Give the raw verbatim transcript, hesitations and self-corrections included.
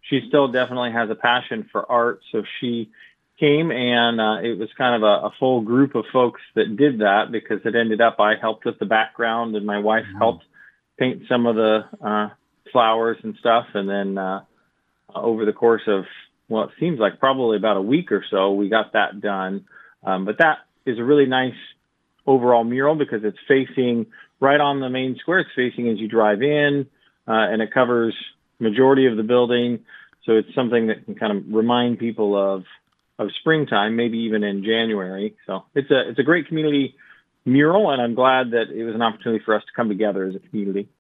she still definitely has a passion for art. So she came and uh, it was kind of a, a full group of folks that did that because it ended up I helped with the background and my wife Wow. helped paint some of the uh, flowers and stuff. And then uh, over the course of, well, it seems like probably about a week or so, we got that done. Um, but that is a really nice overall mural because it's facing right on the main square. It's facing as you drive in, uh, and it covers majority of the building. So it's something that can kind of remind people of of springtime, maybe even in January. So it's a it's a great community mural, and I'm glad that it was an opportunity for us to come together as a community.